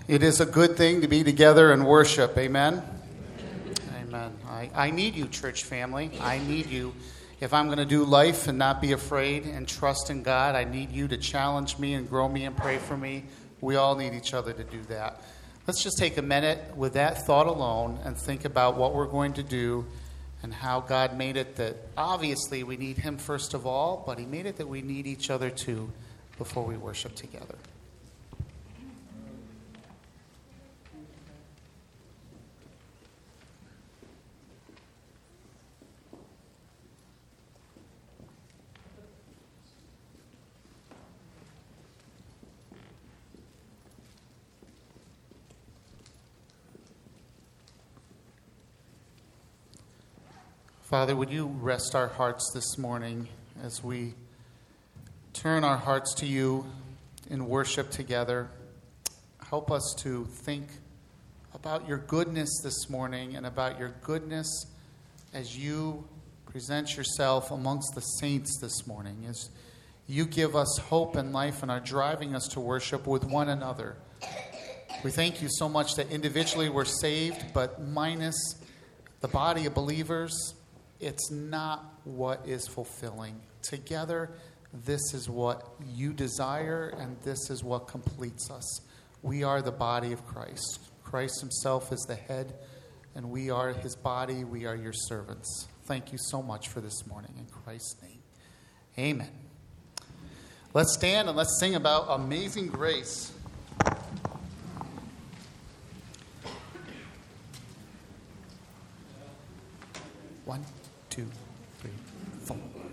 It is a good thing to be together and worship. Amen? Amen. I need you, church family. I need you. If I'm going to do life and not be afraid and trust in God, I need you to challenge me and grow me and pray for me. We all need each other to do that. Let's just take a minute with that thought alone and think about what we're going to do and how God made it that obviously we need Him first of all, but He made it that we need each other too before we worship together. Father, would you rest our hearts this morning as we turn our hearts to you in worship together. Help us to think about your goodness this morning and about your goodness as you present yourself amongst the saints this morning, as you give us hope and life and are driving us to worship with one another. We thank you so much that individually we're saved, but minus the body of believers, it's not what is fulfilling. Together, this is what you desire, and this is what completes us. We are the body of Christ. Christ himself is the head, and we are his body. We are your servants. Thank you so much for this morning. In Christ's name, amen. Let's stand and let's sing about Amazing Grace. One, 2, 3, 4.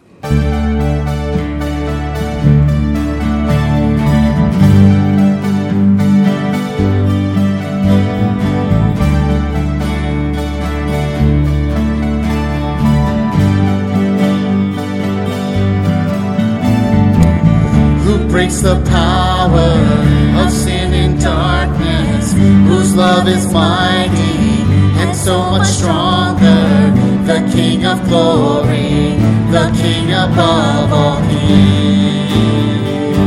Who breaks the power of sin and darkness, whose love is mighty and so much stronger, the King of glory, the King above all kings,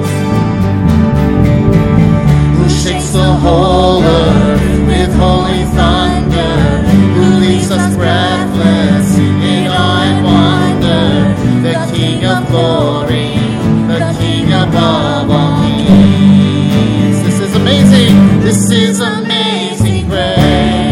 who shakes the whole earth with holy thunder, who leaves us breathless in awe and wonder, the King of glory, the King above all kings. This is amazing. This is amazing grace.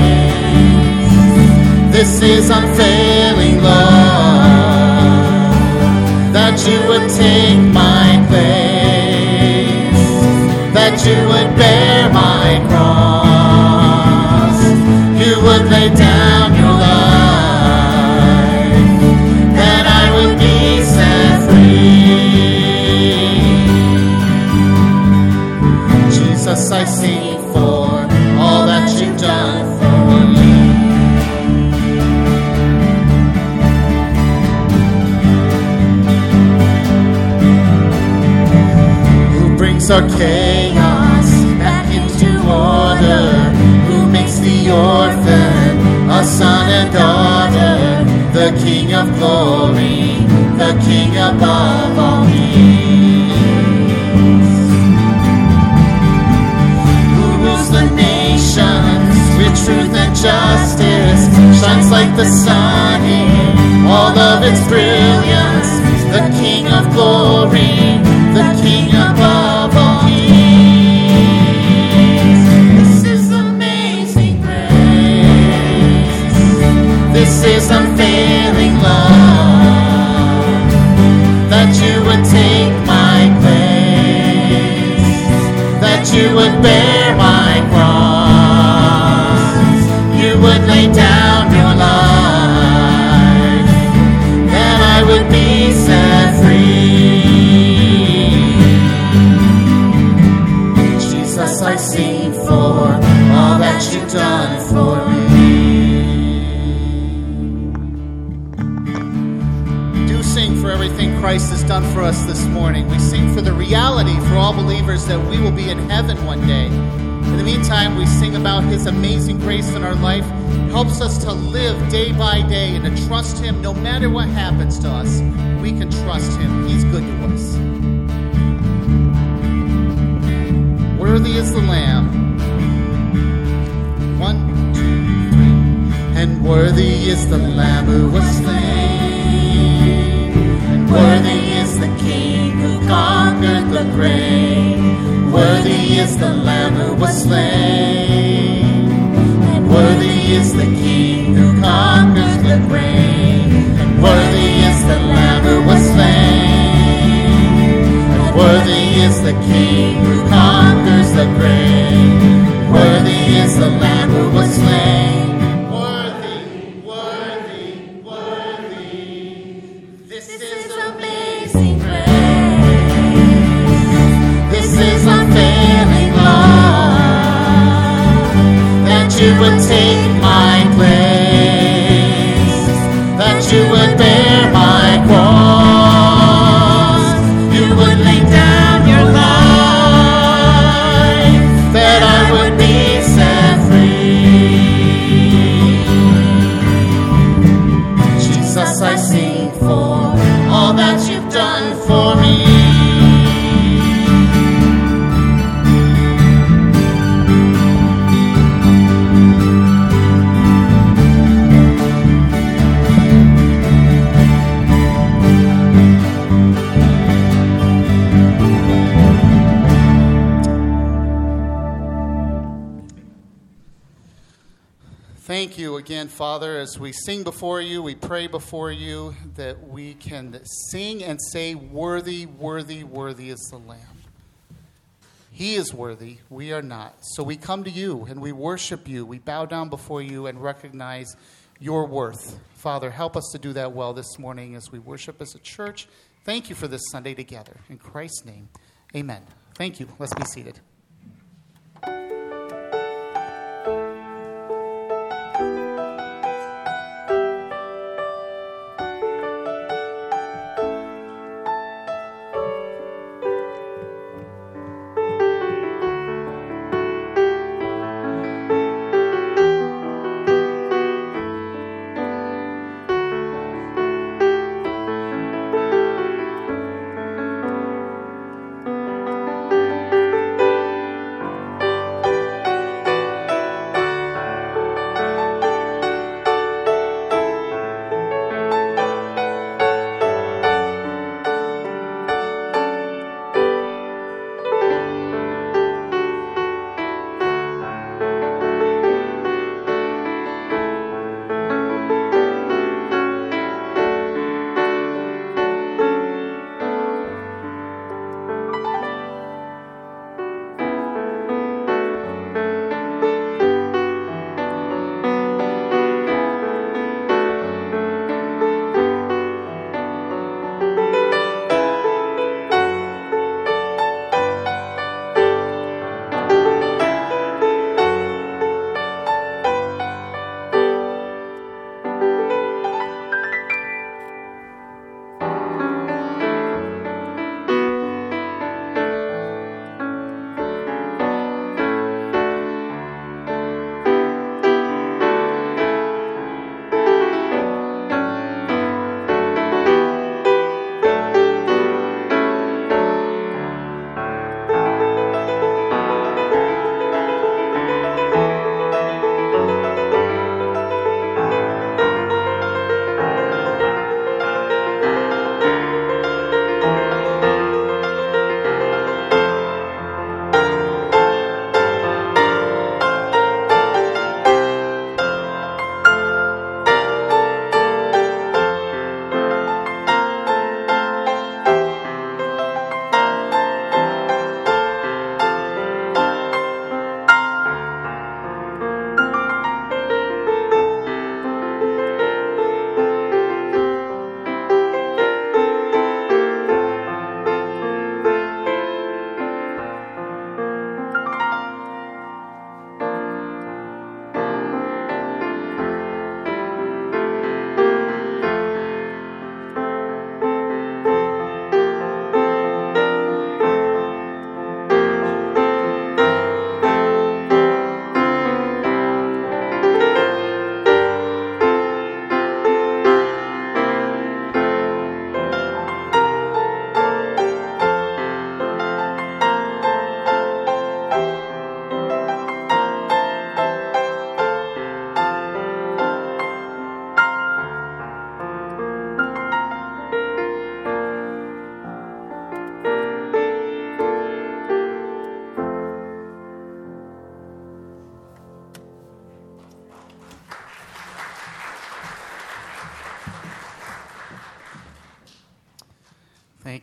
This is unfailing love, that you would take my place, that you would bear my cross, you would lay down your life, that I would be set free. Jesus, I sing for all that you've done for me. Our chaos back into order, who makes the orphan a son and daughter, the King of glory, the King above all kings, who rules the nations with truth and justice, shines like the sun in all of its brilliance, the King of glory, the King above all kings. This is amazing grace. This is unfailing love, that you would take my place, that you would bear my cross, you would lay down your life, that I would be set free. I sing for all that you've done for me. We do sing for everything Christ has done for us this morning. We sing for the reality for all believers that we will be in heaven one day. In the meantime, we sing about his amazing grace in our life. It helps us to live day by day and to trust him no matter what happens to us. We can trust him. He's good to us. Worthy is the Lamb Worthy is the Lamb who was slain, and worthy is the King who conquered the grave. Worthy is the Lamb who was slain, and worthy is the King who conquers the grave. And worthy is the Lamb who was slain, and worthy is the King who conquers the grave. Worthy is the Lamb who was slain. You would take my place, that you would bear my cross, you would lay down your life, that I would be set free. Jesus, I sing for all that you've done for me. Thank you again, Father, as we sing before you, we pray before you, that we can sing and say, worthy, worthy, worthy is the Lamb. He is worthy, we are not. So we come to you and we worship you. We bow down before you and recognize your worth. Father, help us to do that well this morning as we worship as a church. Thank you for this Sunday together. In Christ's name, amen. Thank you. Let's be seated.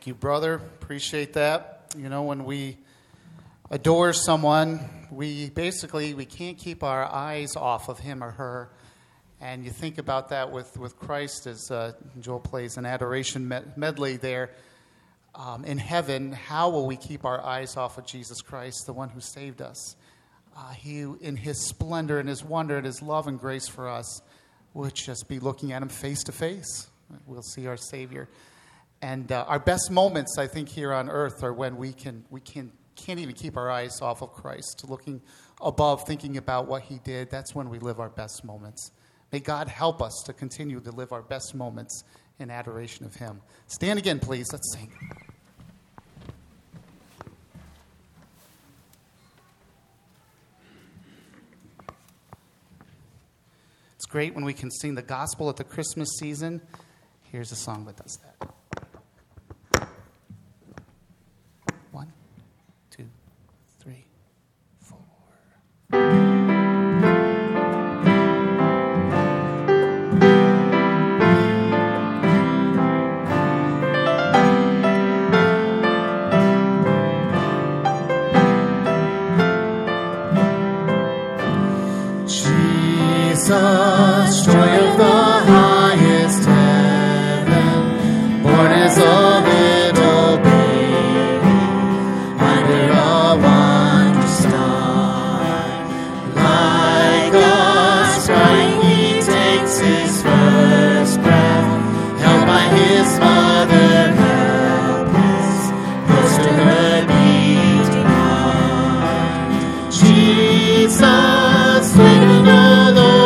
you, brother. Appreciate that. You know, when we adore someone, we can't keep our eyes off of him or her. And you think about that with Christ as Joel plays an adoration medley there. In heaven, how will we keep our eyes off of Jesus Christ, the one who saved us? He, in his splendor and his wonder and his love and grace for us, would just be looking at him face to face. We'll see our Savior. And our best moments, I think, here on earth are when we can't even keep our eyes off of Christ, looking above, thinking about what he did. That's when we live our best moments. May God help us to continue to live our best moments in adoration of him. Stand again, please. Let's sing. It's great when we can sing the gospel at the Christmas season. Here's a song that does that. 1, 2, 3, 4. Jesus, joy of the highest heaven, born as a little baby under a wondrous star. Like a sprite, he takes his first breath, held by his mother helpless, close to her beating heart. Jesus, living alone.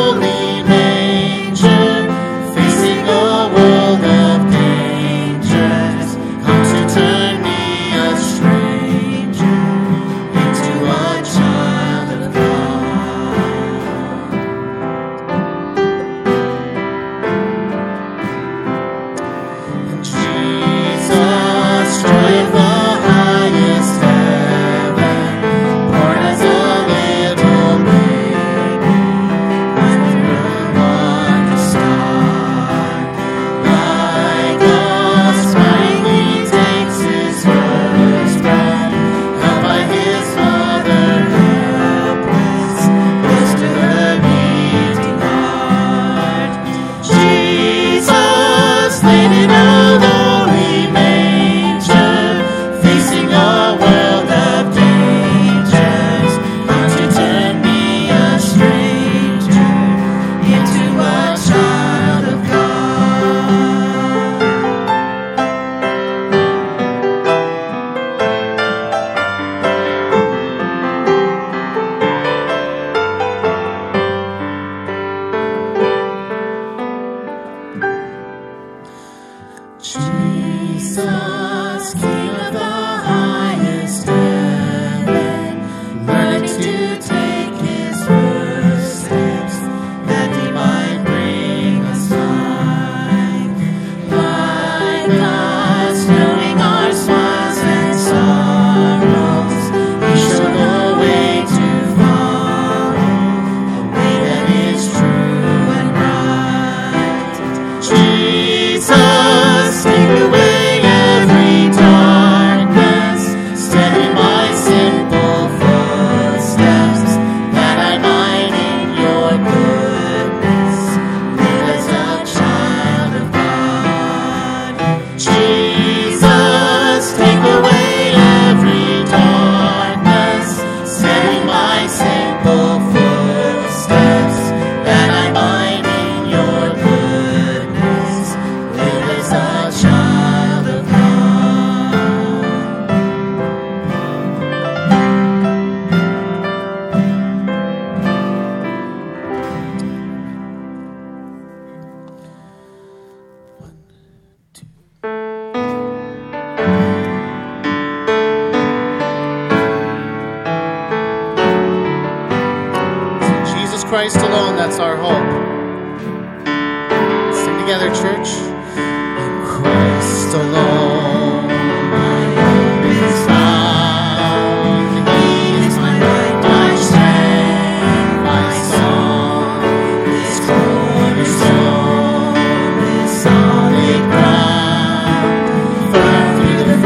Christ alone, that's our hope. Sing together, church. In Christ alone, my hope is found. He is my light, my strength, my song. His cornerstone is solid ground, firm through the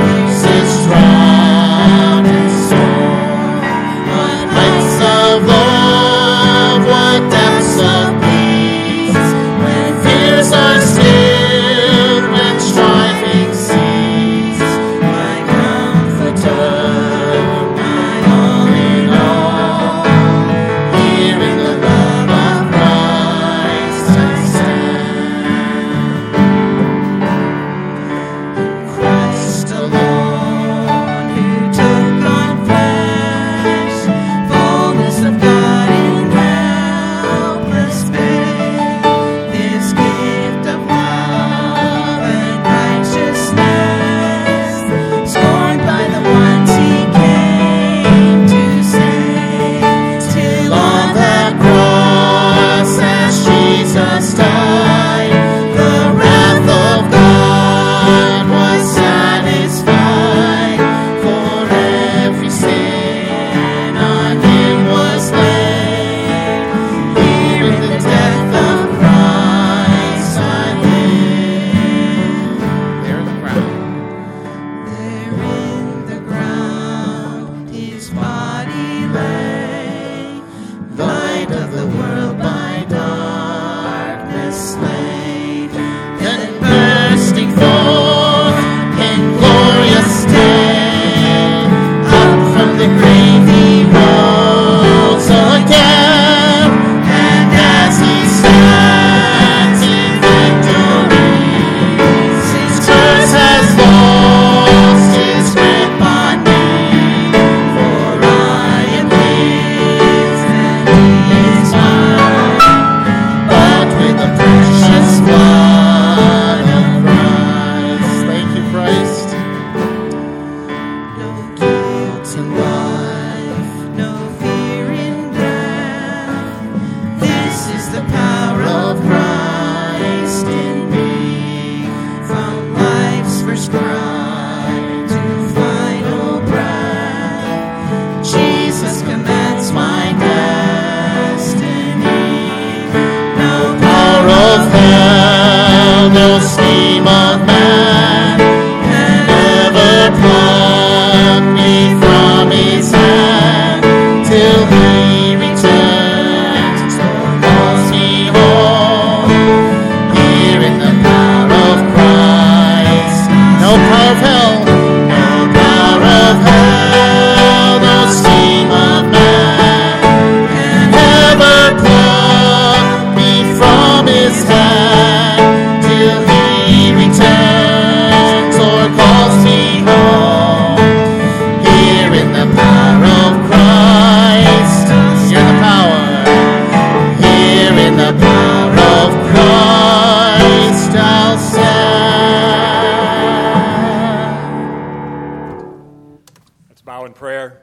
Bow in prayer.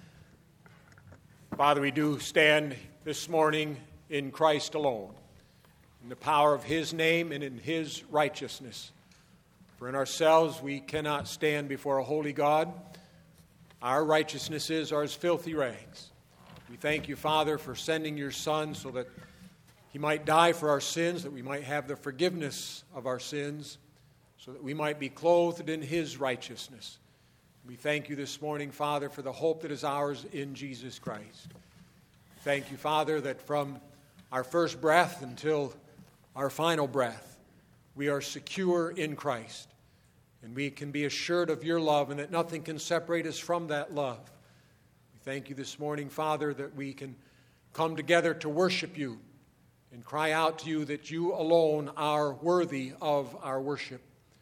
Father, we do stand this morning in Christ alone, in the power of His name and in His righteousness. For in ourselves we cannot stand before a holy God. Our righteousnesses are as filthy rags. We thank you, Father, for sending your Son so that He might die for our sins, that we might have the forgiveness of our sins, so that we might be clothed in His righteousness. We thank you this morning, Father, for the hope that is ours in Jesus Christ. Thank you, Father, that from our first breath until our final breath, we are secure in Christ. And we can be assured of your love and that nothing can separate us from that love. We thank you this morning, Father, that we can come together to worship you and cry out to you that you alone are worthy of our worship.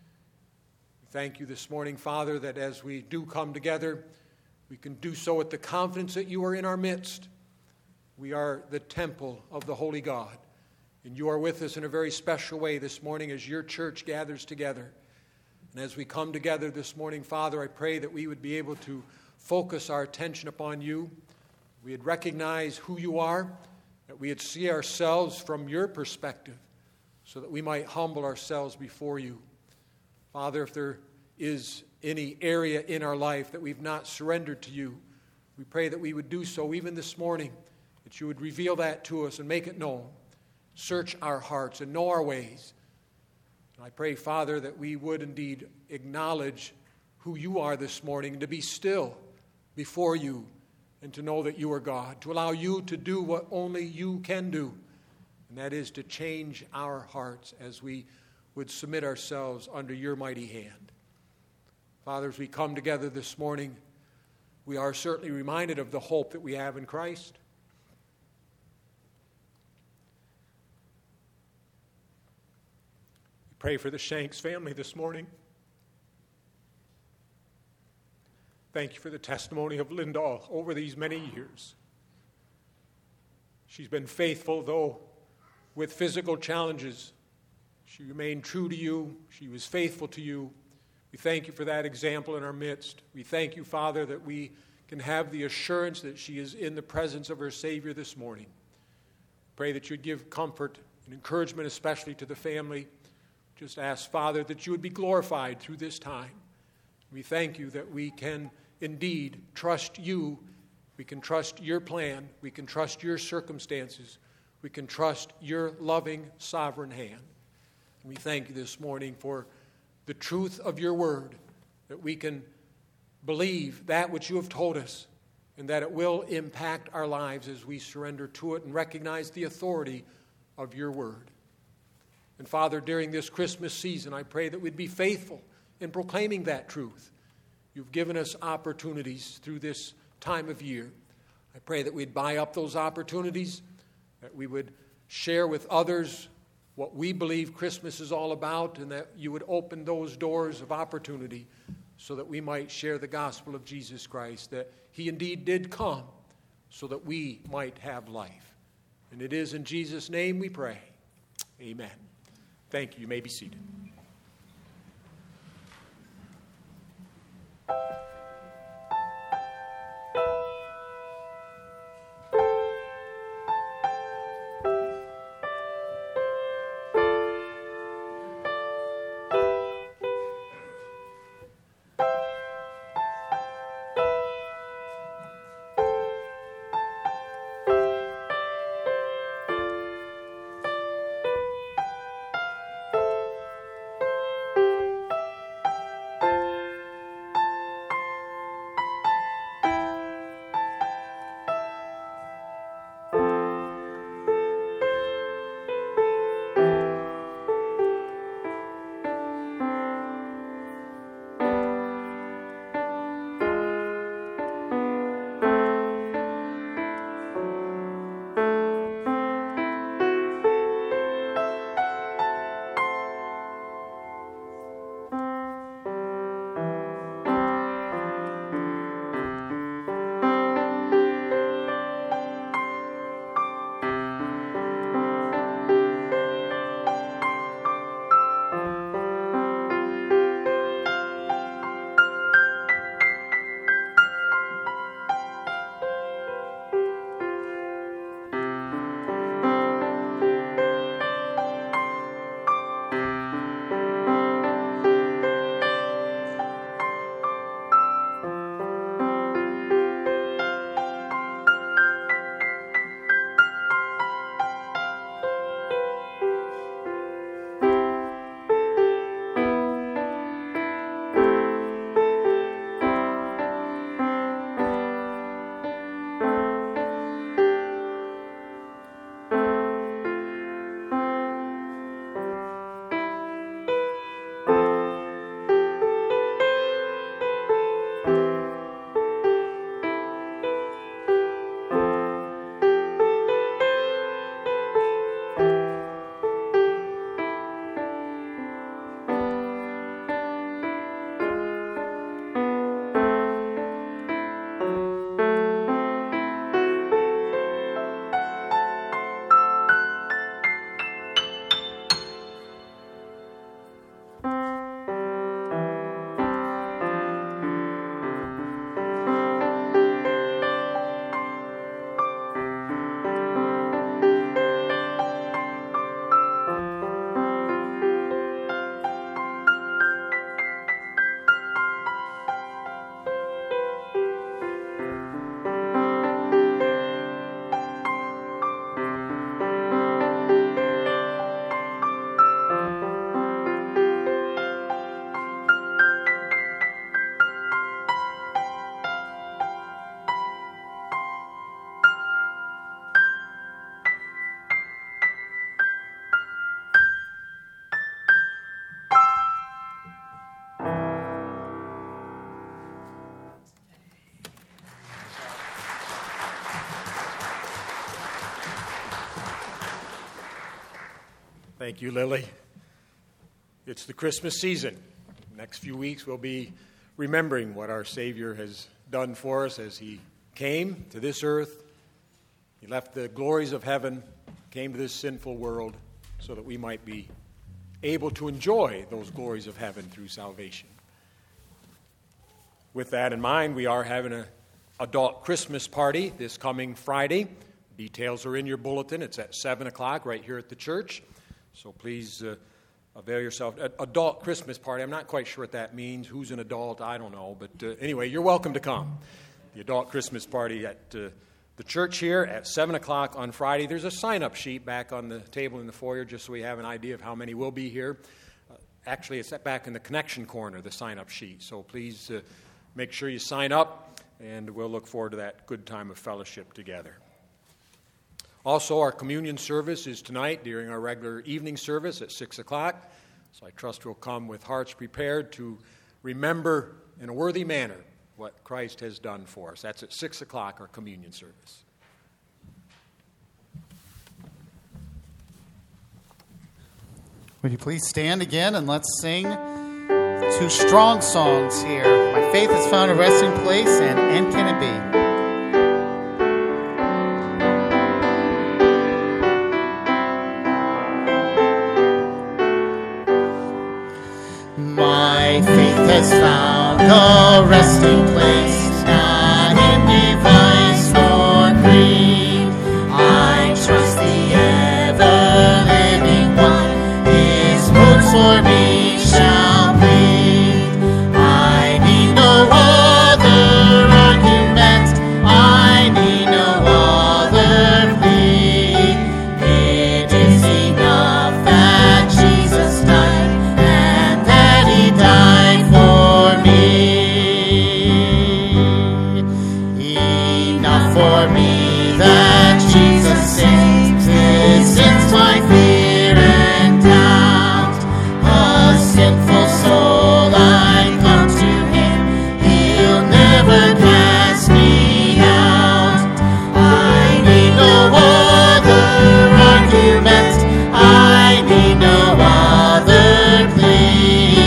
Thank you this morning, Father, that as we do come together, we can do so with the confidence that you are in our midst. We are the temple of the Holy God, and you are with us in a very special way this morning as your church gathers together. And as we come together this morning, Father, I pray that we would be able to focus our attention upon you. We would recognize who you are, that we would see ourselves from your perspective, so that we might humble ourselves before you. Father, if there is any area in our life that we've not surrendered to you, we pray that we would do so even this morning, that you would reveal that to us and make it known. Search our hearts and know our ways. And I pray, Father, that we would indeed acknowledge who you are this morning, to be still before you and to know that you are God, to allow you to do what only you can do, and that is to change our hearts as we would submit ourselves under your mighty hand. Father, as we come together this morning, we are certainly reminded of the hope that we have in Christ. We pray for the Shanks family this morning. Thank you for the testimony of Lindahl over these many years. She's been faithful, though, with physical challenges. She remained true to you. She was faithful to you. We thank you for that example in our midst. We thank you, Father, that we can have the assurance that she is in the presence of her Savior this morning. Pray that you'd give comfort and encouragement, especially to the family. Just ask, Father, that you would be glorified through this time. We thank you that we can indeed trust you. We can trust your plan. We can trust your circumstances. We can trust your loving, sovereign hand. We thank you this morning for the truth of your word, that we can believe that which you have told us, and that it will impact our lives as we surrender to it and recognize the authority of your word. And Father, during this Christmas season, I pray that we'd be faithful in proclaiming that truth. You've given us opportunities through this time of year. I pray that we'd buy up those opportunities, that we would share with others what we believe Christmas is all about, and that you would open those doors of opportunity so that we might share the gospel of Jesus Christ, that he indeed did come so that we might have life. And it is in Jesus' name we pray. Amen. Thank you. You may be seated. Thank you, Lily. It's the Christmas season. The next few weeks we'll be remembering what our Savior has done for us as He came to this earth. He left the glories of heaven, came to this sinful world so that we might be able to enjoy those glories of heaven through salvation. With that in mind, we are having an adult Christmas party this coming Friday. Details are in your bulletin. It's at 7 o'clock right here at the church. So please avail yourself. Adult Christmas party, I'm not quite sure what that means. Who's an adult? I don't know. But anyway, you're welcome to come. The adult Christmas party at the church here at 7 o'clock on Friday. There's a sign-up sheet back on the table in the foyer just so we have an idea of how many will be here. Actually, it's back in the connection corner, the sign-up sheet. So please make sure you sign up, and we'll look forward to that good time of fellowship together. Also, our communion service is tonight during our regular evening service at 6 o'clock. So I trust we'll come with hearts prepared to remember in a worthy manner what Christ has done for us. That's at 6 o'clock, our communion service. Would you please stand again and let's sing two strong songs here. My faith has found a resting place, and can it be? My faith has found a resting place, not in device nor creed. I trust the ever-living one, His words for me shall plead. I need no other argument, I need no other plea. It is enough that Jesus died, died for me. Enough for me that Jesus saved. This ends my fear and doubt. A sinful soul, I come to Him. He'll never cast me out. I need no other argument, I need no other plea.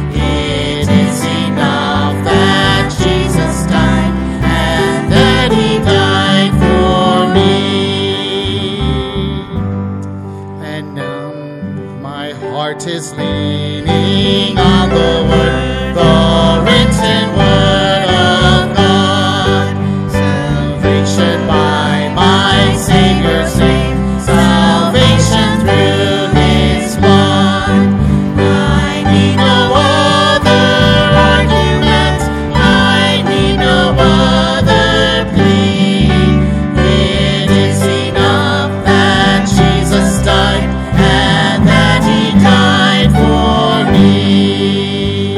Is leaning on the word, the written word of God. Salvation by my Savior's name, salvation through His blood. I need no other argument, I need no other plea. It is enough that Jesus died, and that He died for me.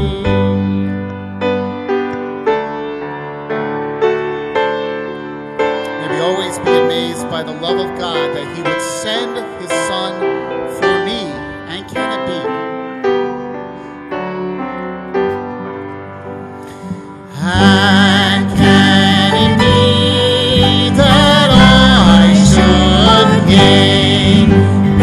May we always be amazed by the love of God that He would send His Son for me. And can it be? And can it be that I should gain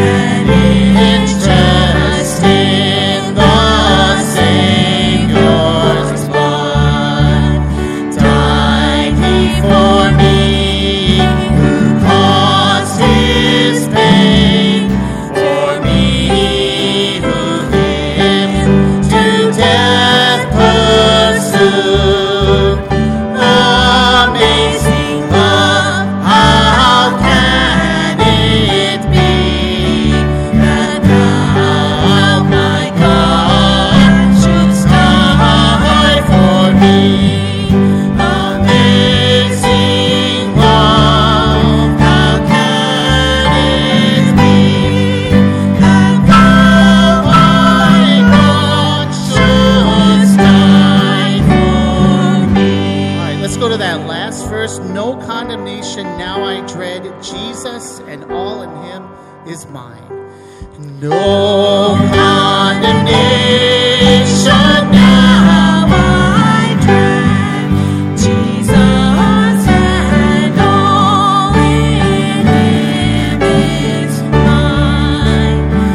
interest in the Savior's blood? Died He for me, who caused His pain, for me who lived to death pursued. Amazing love, how can it be that thou, my God, shouldst die for me? Amazing love, how can it be that thou, my God, shouldst die for me? All right, let's go to that last verse. No condemnation now I dread, Jesus and all in Him is mine. No condemnation now I dread, Jesus and all in Him is mine.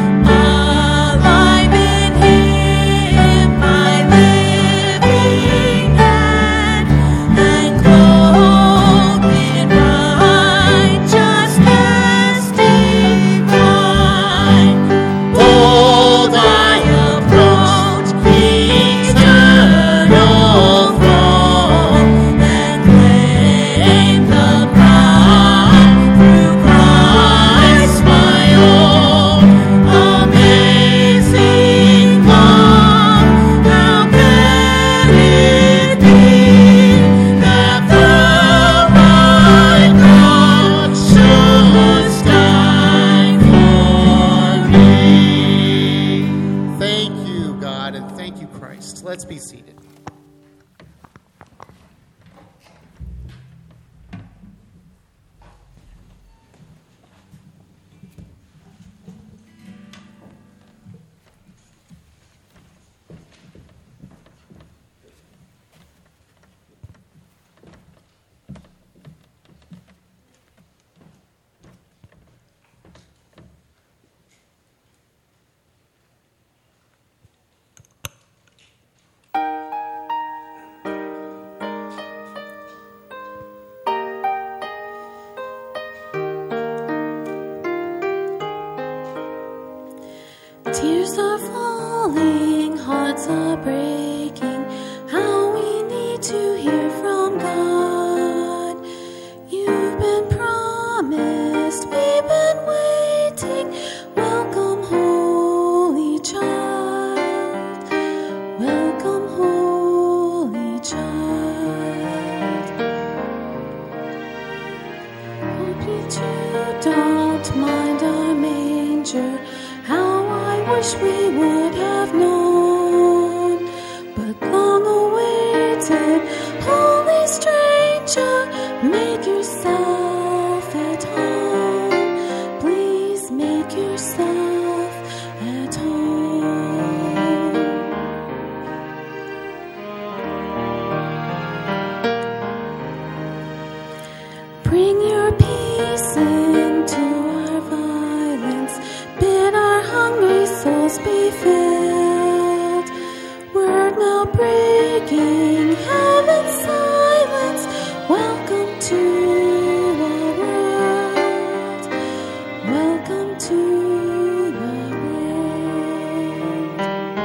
hearts are breaking, how we need to hear from God. You've been promised, we've been waiting. Welcome, Holy Child. Welcome, Holy Child. Hope you don't mind our manger. How I wish we would have known, but long awaited, holy stranger, make yourself at home. Please make yourself at home. Bring your peace into our violence. Bid our hungry souls be filled. Word now breaking, heaven's silence. Welcome to our world. Welcome to our world.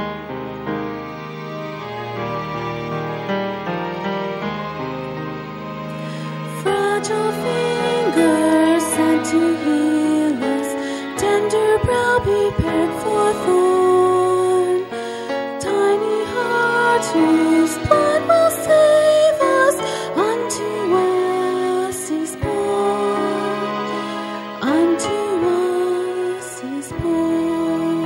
Fragile fingers sent to heal us, tender brow prepared for thorn, tiny heart whose blood will save us, unto us is born, unto us is born.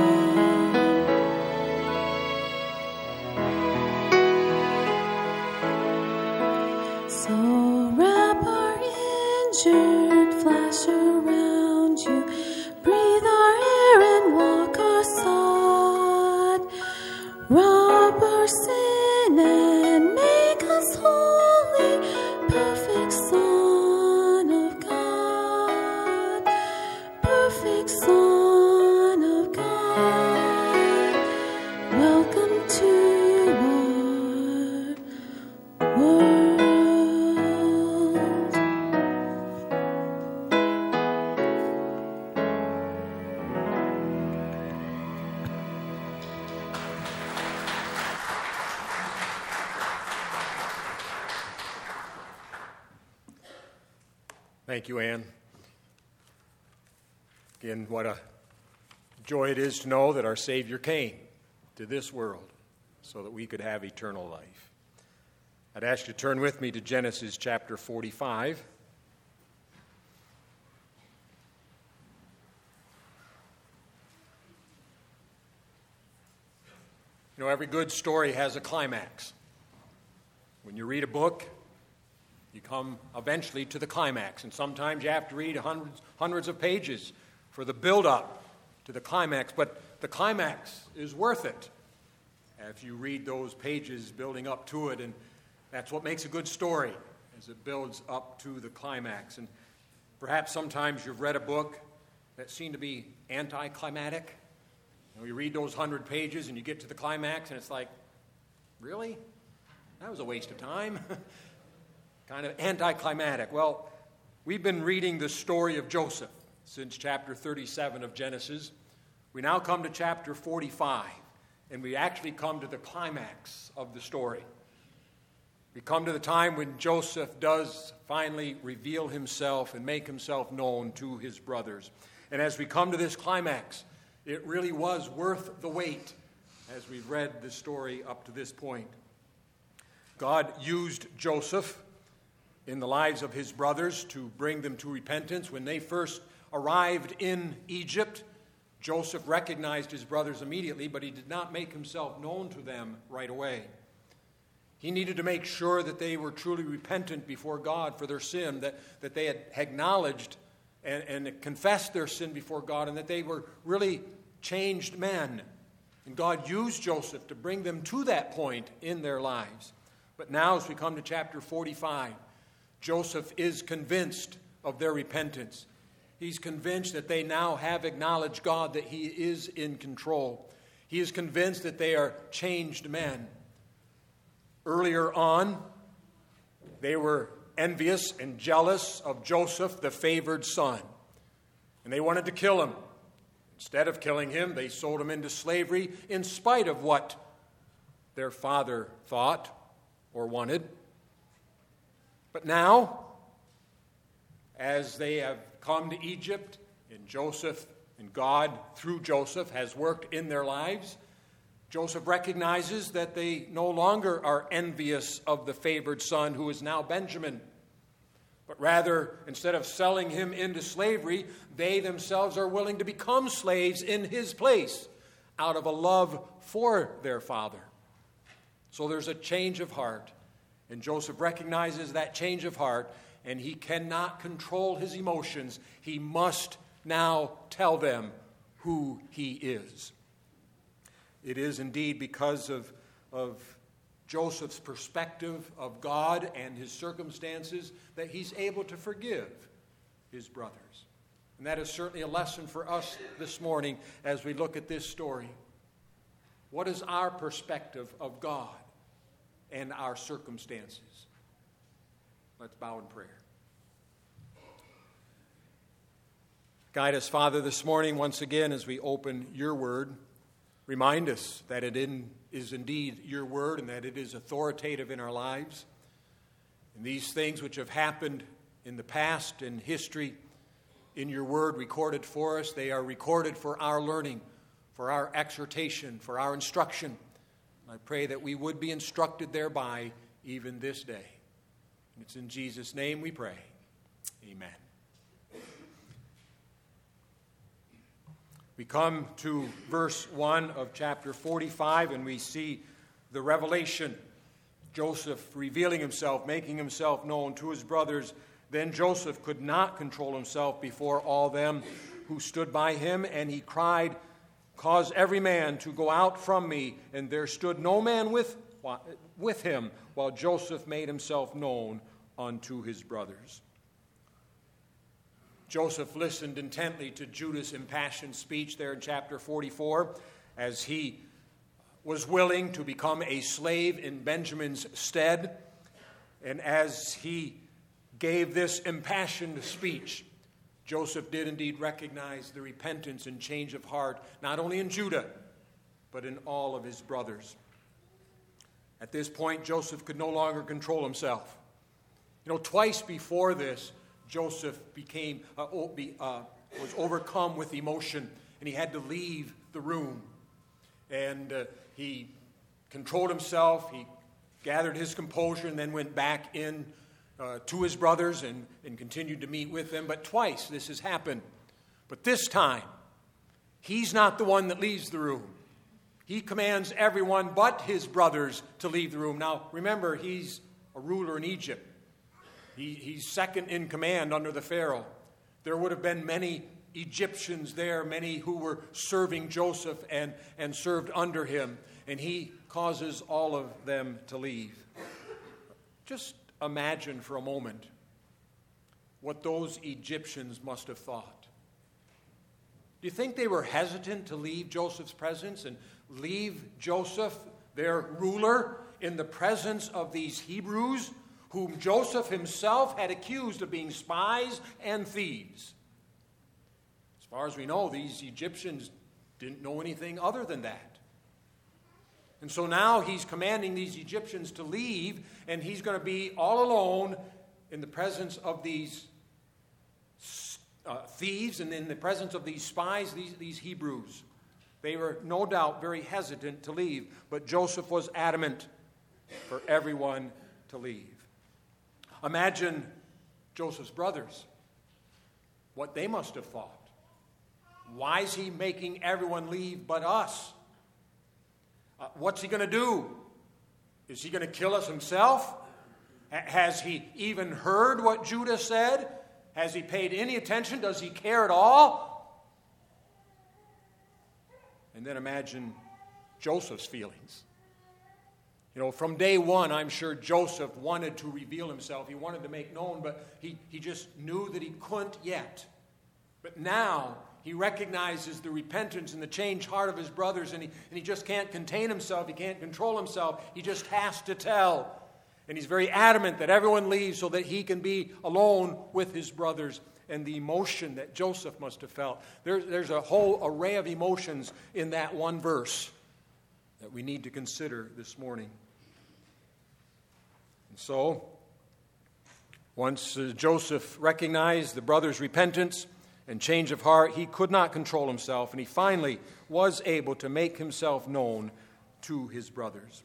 So wrap our injured flesh around you, breathe our air and walk our sod, rob our sin and make us holy, perfect Son of God, perfect Son of God. Welcome to our world. Thank you, Ann. Again, what a joy it is to know that our Savior came to this world so that we could have eternal life. I'd ask you to turn with me to Genesis chapter 45. You know, every good story has a climax. When you read a book, you come eventually to the climax, and sometimes you have to read hundreds of pages for the build-up to the climax, but the climax is worth it as you read those pages building up to it, and that's what makes a good story, as it builds up to the climax. And perhaps sometimes you've read a book that seemed to be anticlimactic. You know, you read those 100 pages and you get to the climax, and it's like, really? That was a waste of time. Kind of anticlimactic. Well, we've been reading the story of Joseph since chapter 37 of Genesis. We now come to chapter 45, and we actually come to the climax of the story. We come to the time when Joseph does finally reveal himself and make himself known to his brothers. And as we come to this climax, it really was worth the wait as we've read the story up to this point. God used Joseph in the lives of his brothers to bring them to repentance. When they first arrived in Egypt, Joseph recognized his brothers immediately, but he did not make himself known to them right away. He needed to make sure that they were truly repentant before God for their sin, that they had acknowledged and confessed their sin before God, and that they were really changed men. And God used Joseph to bring them to that point in their lives. But now, as we come to chapter 45, Joseph is convinced of their repentance. He's convinced that they now have acknowledged God, that he is in control. He is convinced that they are changed men. Earlier on, they were envious and jealous of Joseph, the favored son, and they wanted to kill him. Instead of killing him, they sold him into slavery in spite of what their father thought or wanted. But now, as they have come to Egypt, and Joseph and God, through Joseph, has worked in their lives, Joseph recognizes that they no longer are envious of the favored son who is now Benjamin. But rather, instead of selling him into slavery, they themselves are willing to become slaves in his place out of a love for their father. So there's a change of heart. And Joseph recognizes that change of heart, and he cannot control his emotions. He must now tell them who he is. It is indeed because of Joseph's perspective of God and his circumstances that he's able to forgive his brothers. And that is certainly a lesson for us this morning as we look at this story. What is our perspective of God and our circumstances? Let's bow in prayer. Guide us, Father, this morning once again as we open your word. Remind us that it is indeed your word and that it is authoritative in our lives. And these things which have happened in the past in history, in your word recorded for us, they are recorded for our learning, for our exhortation, for our instruction. And I pray that we would be instructed thereby even this day. And it's in Jesus' name we pray. Amen. We come to verse 1 of chapter 45, and we see the revelation. Joseph revealing himself, making himself known to his brothers. Then Joseph could not control himself before all them who stood by him, and he cried, "Cause every man to go out from me." And there stood no man with him, while Joseph made himself known unto his brothers. Joseph listened intently to Judah's impassioned speech there in chapter 44 as he was willing to become a slave in Benjamin's stead. And as he gave this impassioned speech, Joseph did indeed recognize the repentance and change of heart, not only in Judah, but in all of his brothers. At this point, Joseph could no longer control himself. Twice before this, Joseph was overcome with emotion, and he had to leave the room. And he controlled himself, he gathered his composure, and then went back in to his brothers and continued to meet with them. But twice this has happened. But this time, he's not the one that leaves the room. He commands everyone but his brothers to leave the room. Now, remember, he's a ruler in Egypt. He's second in command under the Pharaoh. There would have been many Egyptians there, many who were serving Joseph and served under him. And he causes all of them to leave. Just imagine for a moment what those Egyptians must have thought. Do you think they were hesitant to leave Joseph's presence and leave Joseph, their ruler, in the presence of these Hebrews whom Joseph himself had accused of being spies and thieves? As far as we know, these Egyptians didn't know anything other than that. And so now he's commanding these Egyptians to leave, and he's going to be all alone in the presence of these thieves and in the presence of these spies, these Hebrews. They were no doubt very hesitant to leave, but Joseph was adamant for everyone to leave. Imagine Joseph's brothers, what they must have thought. Why is he making everyone leave but us? What's he going to do? Is he going to kill us himself? Has he even heard what Judah said? Has he paid any attention? Does he care at all? And then imagine Joseph's feelings. From day one, I'm sure Joseph wanted to reveal himself. He wanted to make known, but he just knew that he couldn't yet. But now he recognizes the repentance and the changed heart of his brothers, and he just can't contain himself. He can't control himself. He just has to tell. And he's very adamant that everyone leaves so that he can be alone with his brothers. And the emotion that Joseph must have felt. There's a whole array of emotions in that one verse. that we need to consider this morning. And so, once Joseph recognized the brothers' repentance and change of heart, he could not control himself, and he finally was able to make himself known to his brothers.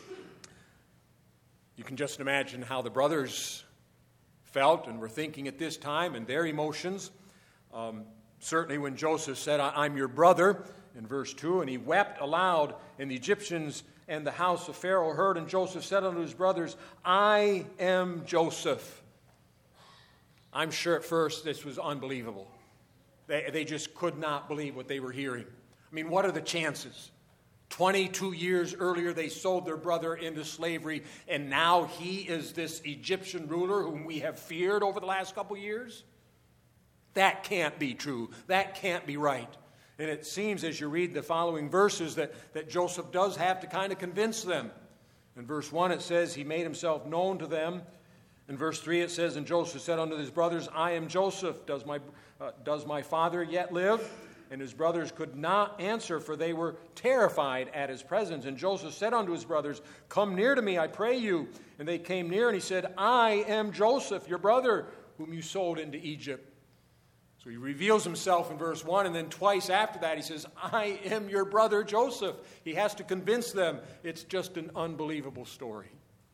You can just imagine how the brothers felt and were thinking at this time and their emotions. Certainly when Joseph said, "I'm your brother," in verse 2, and he wept aloud, and the Egyptians and the house of Pharaoh heard, and Joseph said unto his brothers, "I am Joseph." I'm sure at first this was unbelievable. They just could not believe what they were hearing. I mean, what are the chances? 22 years earlier, they sold their brother into slavery, and now he is this Egyptian ruler whom we have feared over the last couple years? That can't be true. That can't be right. And it seems as you read the following verses that Joseph does have to kind of convince them. In verse 1 it says, he made himself known to them. In verse 3 it says, and Joseph said unto his brothers, I am Joseph. Does my father yet live? And his brothers could not answer, for they were terrified at his presence. And Joseph said unto his brothers, come near to me, I pray you. And they came near, and he said, I am Joseph, your brother, whom you sold into Egypt. So he reveals himself in verse 1, and then twice after that he says, I am your brother Joseph. He has to convince them. It's just an unbelievable story.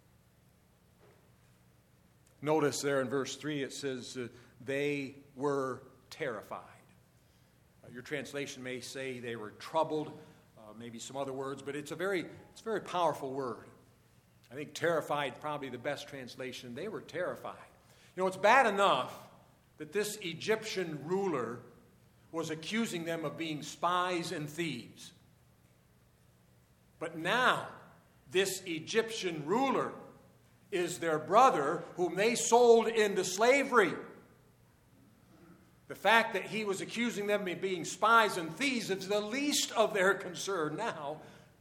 Notice there in verse 3 it says, they were terrified. Your translation may say they were troubled, maybe some other words, but it's a very powerful word. I think terrified is probably the best translation. They were terrified. You know, it's bad enough that this Egyptian ruler was accusing them of being spies and thieves. But now, this Egyptian ruler is their brother whom they sold into slavery. The fact that he was accusing them of being spies and thieves is the least of their concern. Now,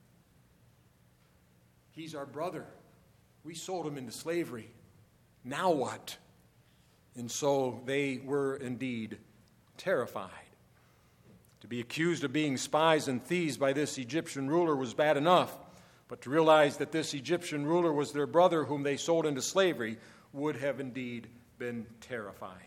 he's our brother. We sold him into slavery. Now what? And so they were indeed terrified. To be accused of being spies and thieves by this Egyptian ruler was bad enough, but to realize that this Egyptian ruler was their brother whom they sold into slavery would have indeed been terrifying.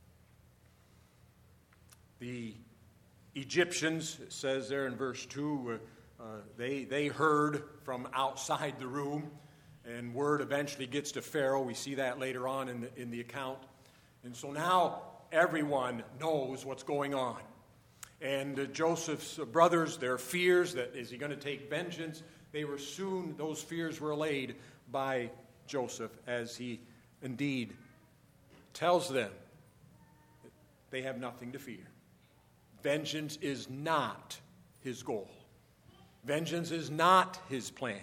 The Egyptians, it says there in verse 2, they heard from outside the room, and word eventually gets to Pharaoh. We see that later on in the account. And so now everyone knows what's going on. And Joseph's brothers, their fears that is he going to take vengeance, those fears were allayed by Joseph as he indeed tells them that they have nothing to fear. Vengeance is not his goal. Vengeance is not his plan.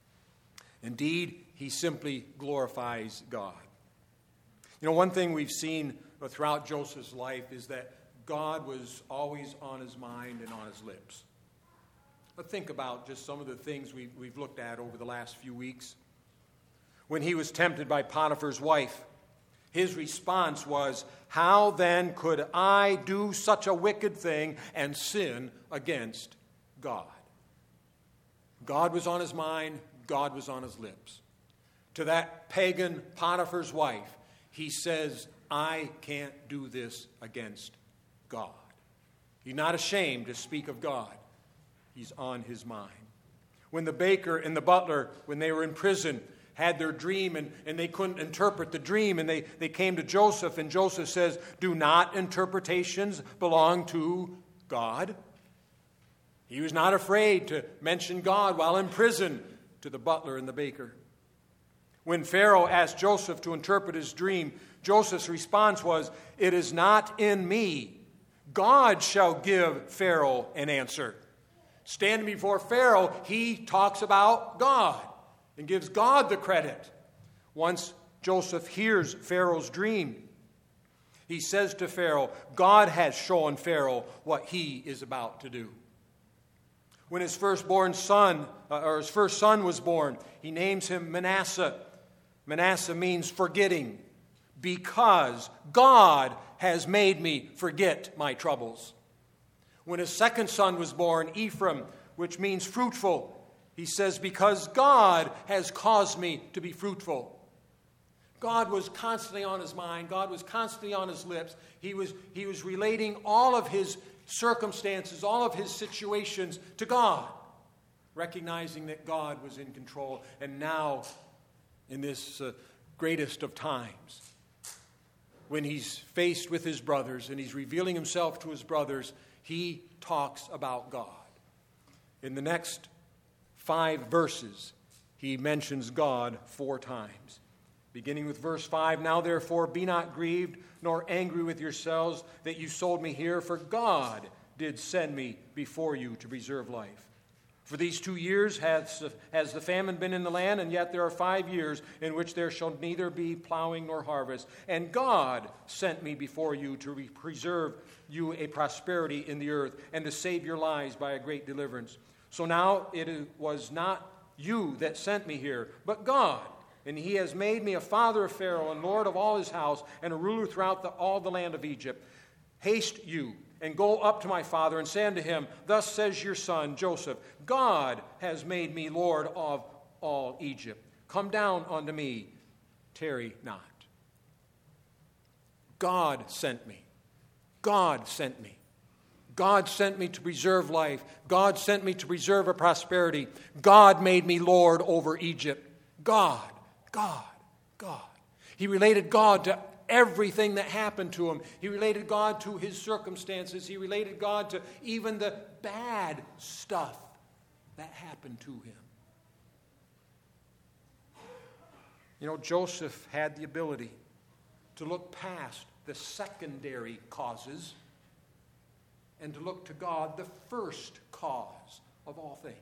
Indeed, he simply glorifies God. You know, one thing we've seen throughout Joseph's life is that God was always on his mind and on his lips. But think about just some of the things we've looked at over the last few weeks. When he was tempted by Potiphar's wife, his response was, how then could I do such a wicked thing and sin against God? God was on his mind. God was on his lips. To that pagan Potiphar's wife, he says, I can't do this against God. He's not ashamed to speak of God. He's on his mind. When the baker and the butler, when they were in prison, had their dream and they couldn't interpret the dream, and they came to Joseph, and Joseph says, do not interpretations belong to God? He was not afraid to mention God while in prison to the butler and the baker. When Pharaoh asked Joseph to interpret his dream, Joseph's response was, it is not in me. God shall give Pharaoh an answer. Standing before Pharaoh, he talks about God and gives God the credit. Once Joseph hears Pharaoh's dream, he says to Pharaoh, God has shown Pharaoh what he is about to do. When his first son was born, he names him Manasseh. Manasseh means forgetting, because God has made me forget my troubles. When his second son was born, Ephraim, which means fruitful, He says, because God has caused me to be fruitful. God was constantly on his mind. God was constantly on his lips. He was relating all of his circumstances, all of his situations to God, recognizing that God was in control. And now, in this greatest of times, when he's faced with his brothers and he's revealing himself to his brothers, he talks about God. In the next 5 verses, he mentions God 4 times. Beginning with verse 5, now therefore be not grieved, nor angry with yourselves that you sold me here, for God did send me before you to preserve life. For these 2 years has the famine been in the land, and yet there are 5 years in which there shall neither be plowing nor harvest. And God sent me before you to preserve you a prosperity in the earth, and to save your lives by a great deliverance. So now it was not you that sent me here, but God. And he has made me a father of Pharaoh and lord of all his house and a ruler throughout all the land of Egypt. Haste you and go up to my father and say unto him, thus says your son Joseph, God has made me lord of all Egypt. Come down unto me, tarry not. God sent me. God sent me. God sent me to preserve life. God sent me to preserve a prosperity. God made me lord over Egypt. God. He related God to everything that happened to him. He related God to his circumstances. He related God to even the bad stuff that happened to him. You know, Joseph had the ability to look past the secondary causes and to look to God, the first cause of all things.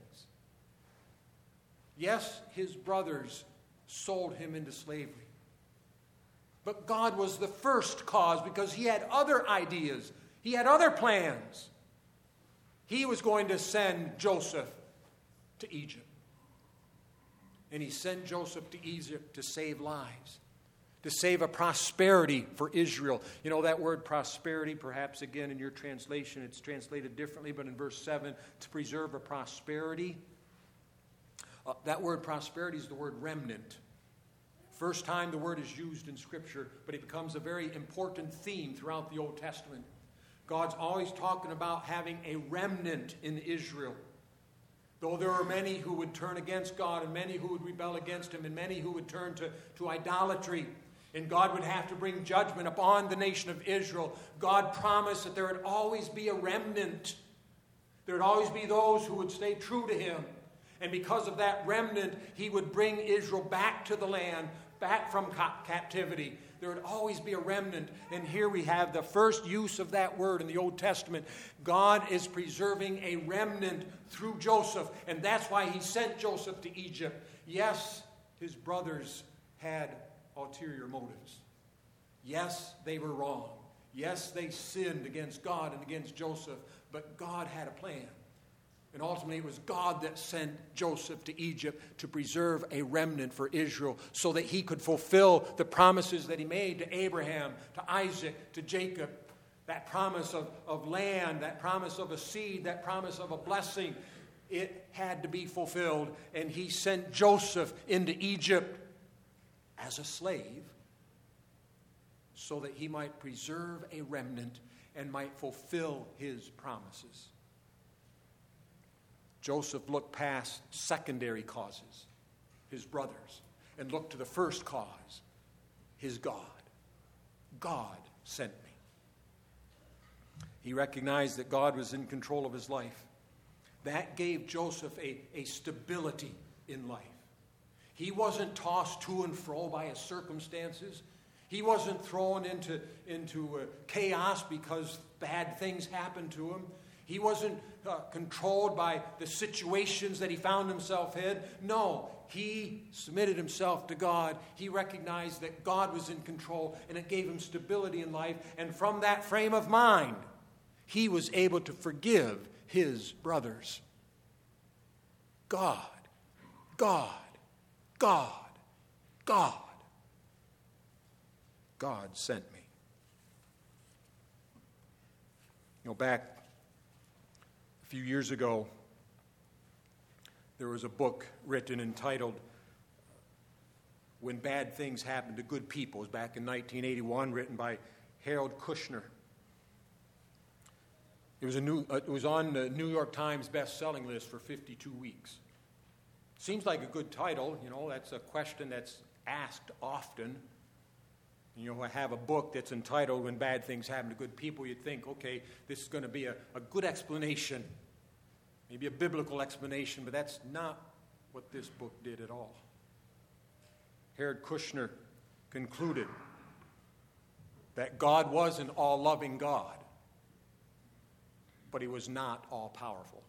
Yes, his brothers sold him into slavery. But God was the first cause because he had other ideas. He had other plans. He was going to send Joseph to Egypt. And he sent Joseph to Egypt to save lives, to save a prosperity for Israel. You know that word prosperity, perhaps again in your translation it's translated differently, but in verse 7, to preserve a prosperity. That word prosperity is the word remnant. First time the word is used in Scripture, but it becomes a very important theme throughout the Old Testament. God's always talking about having a remnant in Israel. Though there are many who would turn against God, and many who would rebel against him, and many who would turn to idolatry, and God would have to bring judgment upon the nation of Israel, God promised that there would always be a remnant. There would always be those who would stay true to him. And because of that remnant, he would bring Israel back to the land, back from captivity. There would always be a remnant. And here we have the first use of that word in the Old Testament. God is preserving a remnant through Joseph. And that's why he sent Joseph to Egypt. Yes, his brothers had ulterior motives. Yes, they were wrong. Yes, they sinned against God and against Joseph. But God had a plan. And ultimately, it was God that sent Joseph to Egypt to preserve a remnant for Israel so that he could fulfill the promises that he made to Abraham, to Isaac, to Jacob. That promise of land, that promise of a seed, that promise of a blessing. It had to be fulfilled. And he sent Joseph into Egypt as a slave so that he might preserve a remnant and might fulfill his promises. Joseph looked past secondary causes, his brothers, and looked to the first cause, his God. God sent me. He recognized that God was in control of his life. That gave Joseph a stability in life. He wasn't tossed to and fro by his circumstances. He wasn't thrown into chaos because bad things happened to him. He wasn't controlled by the situations that he found himself in. No, he submitted himself to God. He recognized that God was in control, and it gave him stability in life. And from that frame of mind, he was able to forgive his brothers. God sent me. You know, back a few years ago, There was a book written entitled When Bad Things Happen to Good People. It was back in 1981, written by Harold Kushner. It was on the New York Times best-selling list for 52 weeks. Seems like a good title. That's a question that's asked often. Have a book that's entitled When Bad Things Happen to Good People. You'd think, okay, this is going to be a good explanation, maybe a biblical explanation, but that's not what this book did at all. Harold Kushner concluded that God was an all-loving God, but he was not all-powerful.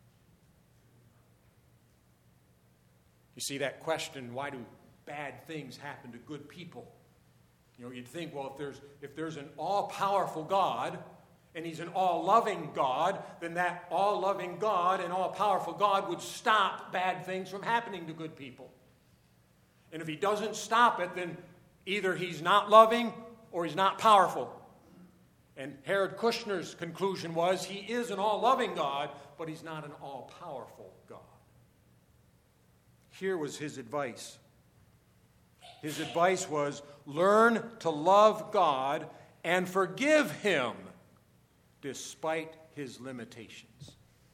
You see that question, why do bad things happen to good people? You'd think, well, if there's an all-powerful God, and he's an all-loving God, then that all-loving God and all-powerful God would stop bad things from happening to good people. And if he doesn't stop it, then either he's not loving or he's not powerful. And Harold Kushner's conclusion was he is an all-loving God, but he's not an all-powerful God. Here was his advice. His advice was, learn to love God and forgive him despite his limitations.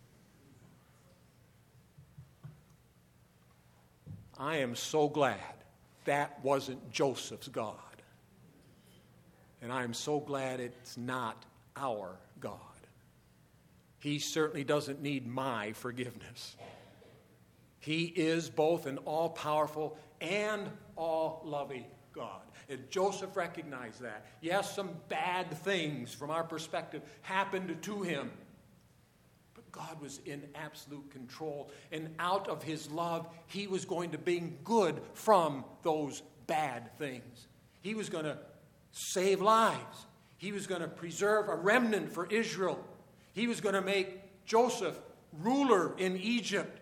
I am so glad that wasn't Joseph's God. And I am so glad it's not our God. He certainly doesn't need my forgiveness. He is both an all-powerful and all-loving God. And Joseph recognized that. Yes, some bad things from our perspective happened to him. But God was in absolute control. And out of his love, he was going to bring good from those bad things. He was going to save lives. He was going to preserve a remnant for Israel. He was going to make Joseph ruler in Egypt.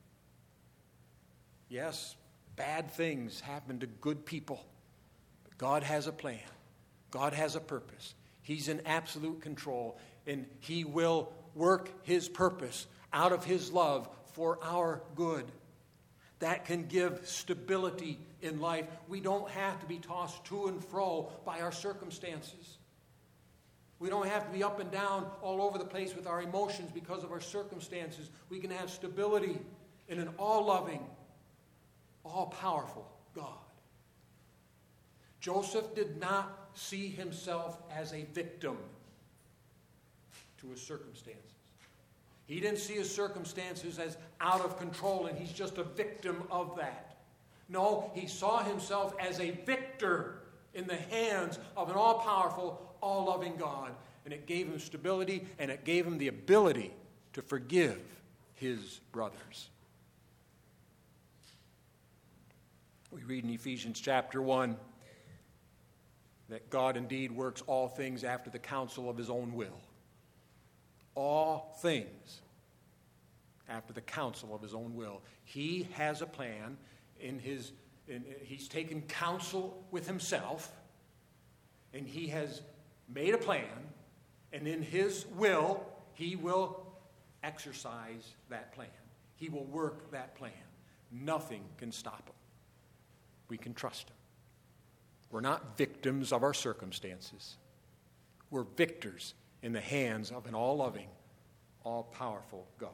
Yes, bad things happen to good people. But God has a plan. God has a purpose. He's in absolute control, and he will work his purpose out of his love for our good. That can give stability in life. We don't have to be tossed to and fro by our circumstances. We don't have to be up and down all over the place with our emotions because of our circumstances. We can have stability in an all-loving, all-powerful God. Joseph did not see himself as a victim to his circumstances. He didn't see his circumstances as out of control and he's just a victim of that. No, he saw himself as a victor in the hands of an all-powerful, all-loving God. And it gave him stability and it gave him the ability to forgive his brothers. We read in Ephesians chapter 1 that God indeed works all things after the counsel of his own will. All things after the counsel of his own will. He has a plan. He's taken counsel with himself, and he has made a plan, and in his will, he will exercise that plan. He will work that plan. Nothing can stop him. We can trust him. We're not victims of our circumstances. We're victors in the hands of an all-loving, all-powerful God.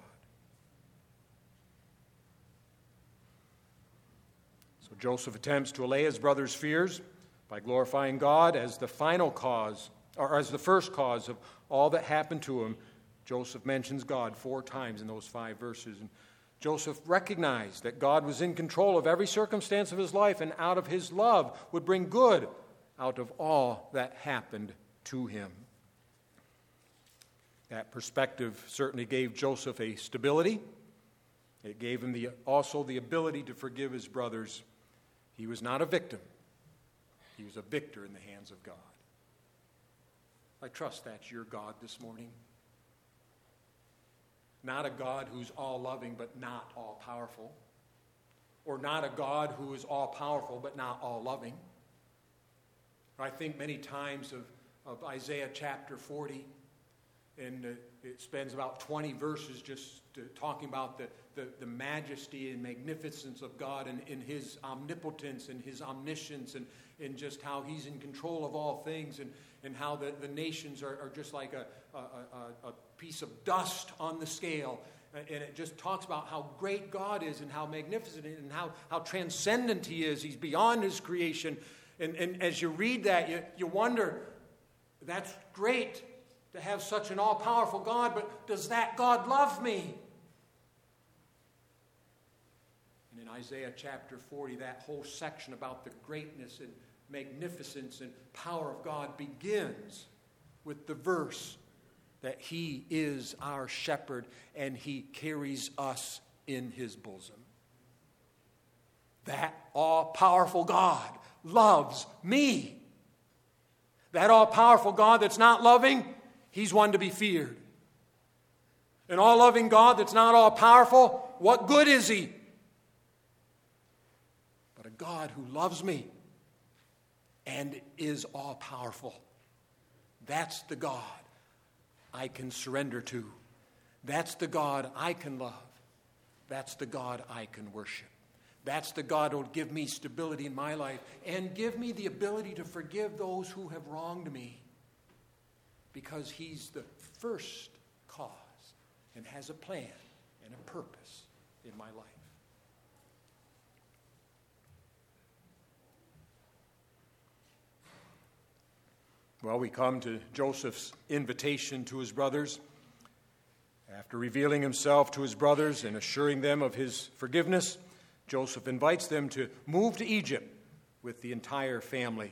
So Joseph attempts to allay his brother's fears by glorifying God as the final cause, or as the first cause of all that happened to him. Joseph mentions God 4 times in those 5 verses. And Joseph recognized that God was in control of every circumstance of his life, and out of his love would bring good out of all that happened to him. That perspective certainly gave Joseph a stability. It gave him also the ability to forgive his brothers. He was not a victim. He was a victor in the hands of God. I trust that's your God this morning. Not a God who's all-loving but not all-powerful. Or not a God who is all-powerful but not all-loving. I think many times of Isaiah chapter 40. And it spends about 20 verses just talking about the majesty and magnificence of God and in His omnipotence and His omniscience and just how He's in control of all things and how the nations are just like a piece of dust on the scale. And it just talks about how great God is and how magnificent and how transcendent He is. He's beyond His creation. And as you read that, you wonder, that's great to have such an all-powerful God, but does that God love me? And in Isaiah chapter 40, that whole section about the greatness and magnificence and power of God begins with the verse that He is our shepherd and He carries us in His bosom. That all-powerful God loves me. That all-powerful God that's not loving, He's one to be feared. An all-loving God that's not all-powerful, what good is He? But a God who loves me and is all-powerful. That's the God I can surrender to. That's the God I can love. That's the God I can worship. That's the God who will give me stability in my life and give me the ability to forgive those who have wronged me, because He's the first cause and has a plan and a purpose in my life. Well, we come to Joseph's invitation to his brothers. After revealing himself to his brothers and assuring them of his forgiveness, Joseph invites them to move to Egypt with the entire family.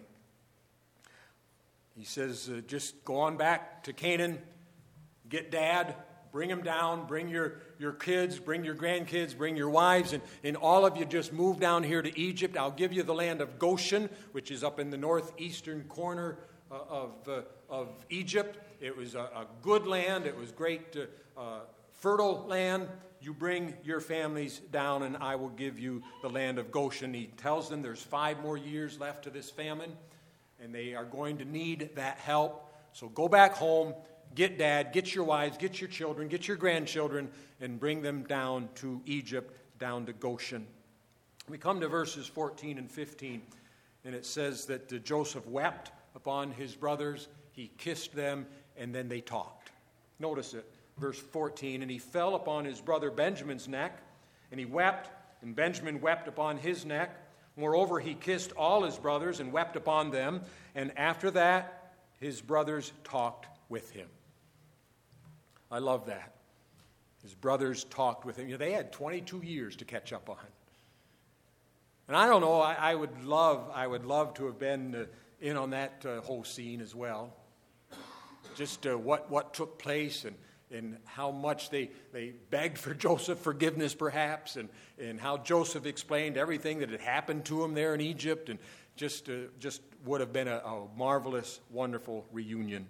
He says, just go on back to Canaan, get Dad, bring him down, bring your kids, bring your grandkids, bring your wives, and all of you just move down here to Egypt. I'll give you the land of Goshen, which is up in the northeastern corner of Egypt. It was a good land. It was great, fertile land. You bring your families down, and I will give you the land of Goshen. He tells them there's 5 more years left to this famine, and they are going to need that help. So go back home, get Dad, get your wives, get your children, get your grandchildren, and bring them down to Egypt, down to Goshen. We come to verses 14 and 15, and it says that Joseph wept upon his brothers, he kissed them, and then they talked. Notice it, verse 14, and he fell upon his brother Benjamin's neck, and he wept, and Benjamin wept upon his neck. Moreover, he kissed all his brothers and wept upon them, and after that, his brothers talked with him. I love that. His brothers talked with him. You know, they had 22 years to catch up on. And I don't know, I would love to have been in on that whole scene as well. Just what took place and how much they begged for Joseph's forgiveness perhaps, and how Joseph explained everything that had happened to him there in Egypt, and just would have been a marvelous, wonderful reunion.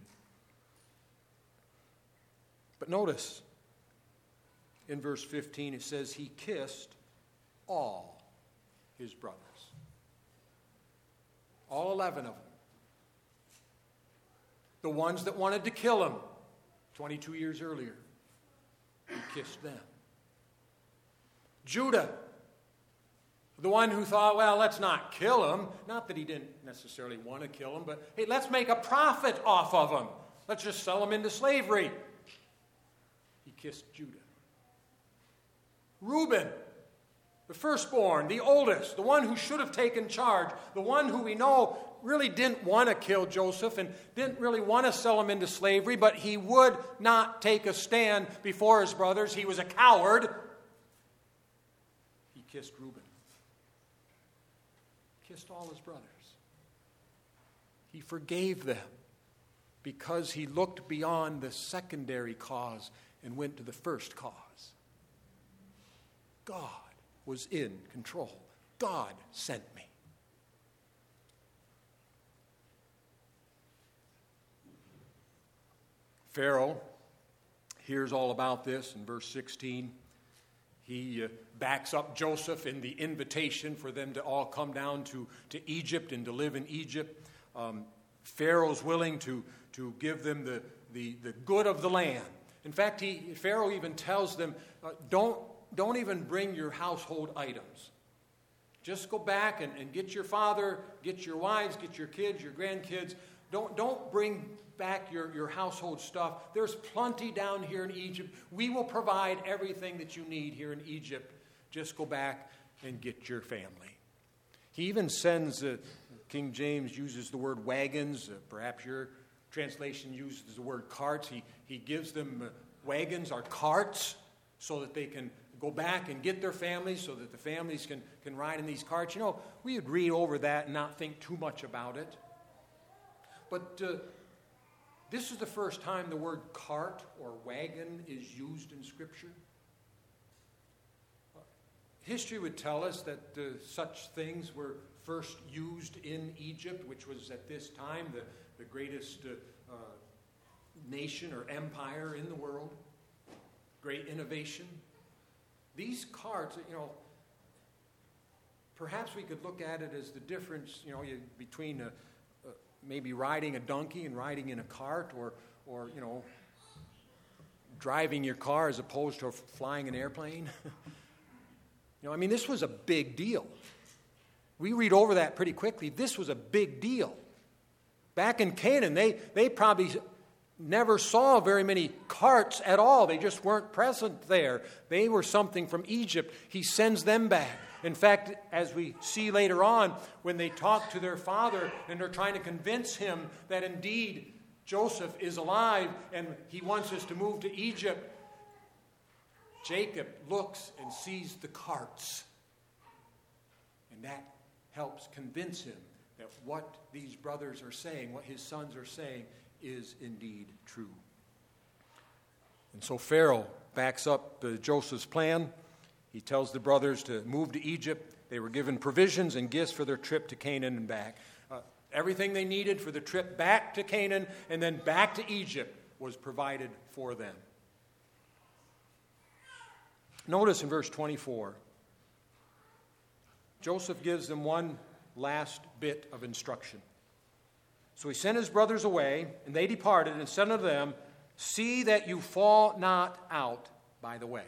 But notice, in verse 15 it says, he kissed all his brothers. All 11 of them. The ones that wanted to kill him 22 years earlier, he kissed them. Judah, the one who thought, well, let's not kill him. Not that he didn't necessarily want to kill him, but hey, let's make a profit off of him. Let's just sell him into slavery. He kissed Judah. Reuben, the firstborn, the oldest, the one who should have taken charge, the one who we know really didn't want to kill Joseph and didn't really want to sell him into slavery, but he would not take a stand before his brothers. He was a coward. He kissed Reuben. Kissed all his brothers. He forgave them because he looked beyond the secondary cause and went to the first cause. God was in control. God sent me. Pharaoh hears all about this in verse 16. He backs up Joseph in the invitation for them to all come down to Egypt and to live in Egypt. Pharaoh's willing to give them the good of the land. In fact, Pharaoh even tells them, don't even bring your household items. Just go back and get your father, get your wives, get your kids, your grandkids. Don't bring back your household stuff. There's plenty down here in Egypt. We will provide everything that you need here in Egypt. Just go back and get your family. He even sends, King James uses the word wagons. Perhaps your translation uses the word carts. He gives them wagons or carts so that they can go back and get their families, so that the families can ride in these carts. You know, we would read over that and not think too much about it. But this is the first time the word cart or wagon is used in Scripture. History would tell us that such things were first used in Egypt, which was at this time the greatest nation or empire in the world. Great innovation. These carts, perhaps we could look at it as the difference, between maybe riding a donkey and riding in a cart, or driving your car as opposed to flying an airplane. This was a big deal. We read over that pretty quickly. This was a big deal. Back in Canaan, they probably never saw very many carts at all. They just weren't present there. They were something from Egypt. He sends them back. In fact, as we see later on, when they talk to their father and they're trying to convince him that indeed Joseph is alive and he wants us to move to Egypt, Jacob looks and sees the carts. And that helps convince him that what these brothers are saying, what his sons are saying, is indeed true. And so Pharaoh backs up Joseph's plan. He tells the brothers to move to Egypt. They were given provisions and gifts for their trip to Canaan and back. Everything they needed for the trip back to Canaan and then back to Egypt was provided for them. Notice in verse 24, Joseph gives them one last bit of instruction. So he sent his brothers away, and they departed, and said unto them, See that you fall not out by the way.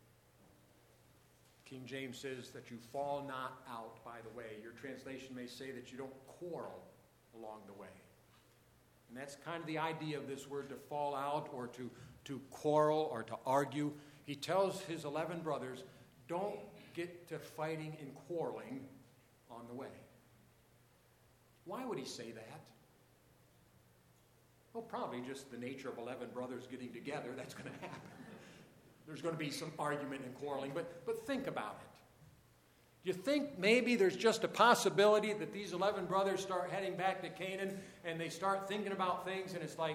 King James says that you fall not out by the way. Your translation may say that you don't quarrel along the way. And that's kind of the idea of this word, to fall out or to quarrel or to argue. He tells his 11 brothers, don't get to fighting and quarreling on the way. Why would he say that? Well, probably just the nature of 11 brothers getting together, that's going to happen. There's going to be some argument and quarreling, but think about it. Do you think maybe there's just a possibility that these 11 brothers start heading back to Canaan and they start thinking about things and it's like,